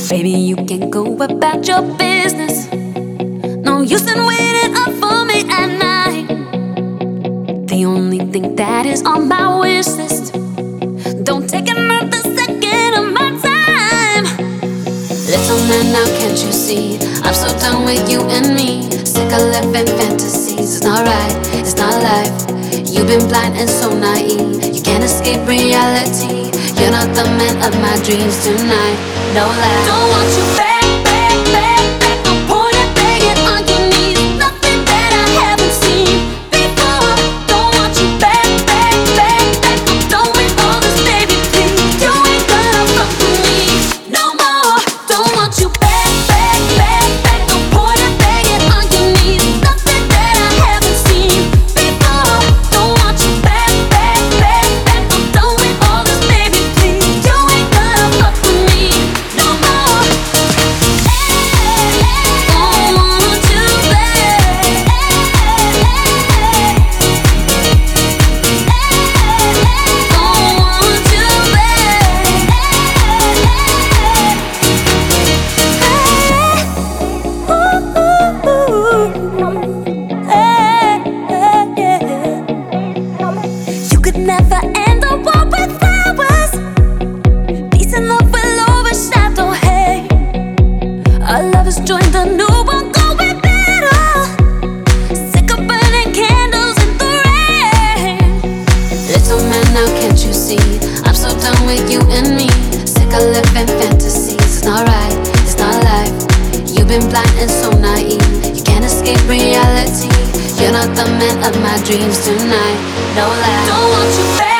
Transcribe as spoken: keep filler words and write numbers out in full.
Baby, you can go about your business. No use in waiting up for me at night. The only thing that is on my wish list. Don't take another second of my time. Little man, now can't you see? I'm so done with you and me. Sick of living fantasies. It's not right, it's not life. You've been blind and so naive. You can't escape reality. You're not the man of my dreams tonight. No lie. Don't want you back, back, back, back. No point in begging on your knees. Nothing that I haven't seen before. Don't want you back, back, back, back. I'm done with all this, baby, please. You ain't gonna fuck with me no more. Don't want you back, back, back, back. No point in begging on your knees. Nothing that I haven't seen before. Don't want you back, back, back, back. I'm done with all this, baby, please. You ain't gonna fuck with me no more. Don't want you back. Don't want you back. You could never end a war with flowers. Peace and love will overshadow hate. Our love has joined the new one, going better. Sick of burning candles in the rain. Little man, now can't you see? I'm so done with you and me. Sick of living fantasies. It's not right, it's not life. You've been blind and so naive. You can't escape reality. You're not the man of my dreams tonight. No lie. Don't want you back.